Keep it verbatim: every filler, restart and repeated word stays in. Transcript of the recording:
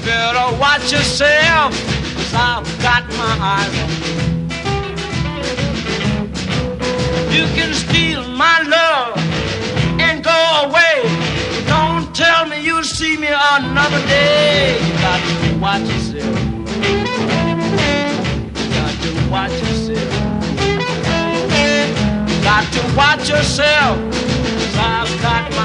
better watch yourself, 'cause I've got my eyes on you. You can steal my love and go away. Don't tell me you'll see me another day. You got to watch yourself. You got to watch yourself. You got to watch yourself, 'cause I've got my